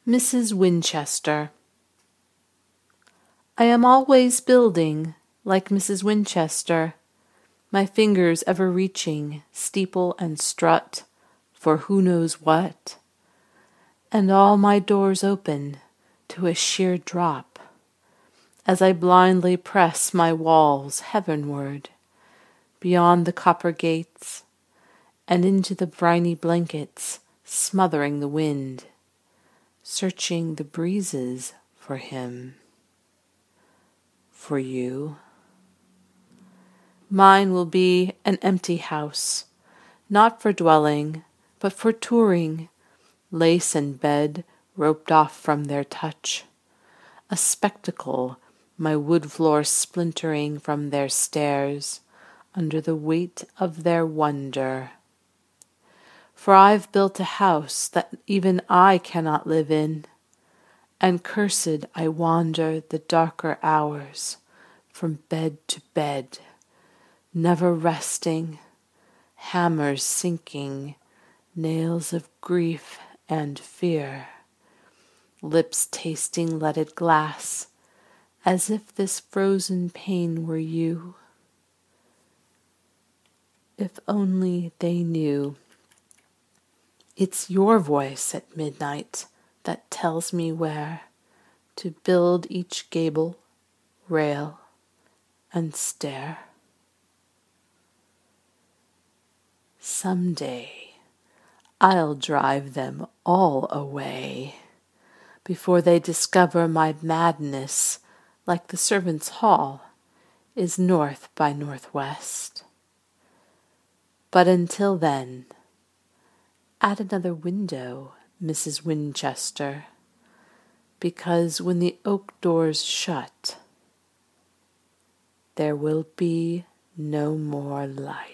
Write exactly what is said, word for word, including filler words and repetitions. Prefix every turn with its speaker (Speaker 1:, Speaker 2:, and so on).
Speaker 1: Missus Winchester. I am always building, like Missus Winchester, my fingers ever reaching steeple and strut for who knows what, and all my doors open to a sheer drop, as I blindly press my walls heavenward, beyond the copper gates, and into the briny blankets smothering the wind, searching the breezes for him, for you. Mine will be an empty house, not for dwelling, but for touring, lace and bed roped off from their touch, a spectacle, my wood floor splintering from their stairs under the weight of their wonder. For I've built a house that even I cannot live in, and cursed I wander the darker hours from bed to bed, never resting, hammers sinking, nails of grief and fear, lips tasting leaded glass, as if this frozen pain were you. If only they knew. It's your voice at midnight that tells me where to build each gable, rail, and stair. Someday I'll drive them all away before they discover my madness, like the servants' hall, is north by northwest. But until then, add another window, Missus Winchester, because when the oak doors shut, there will be no more light.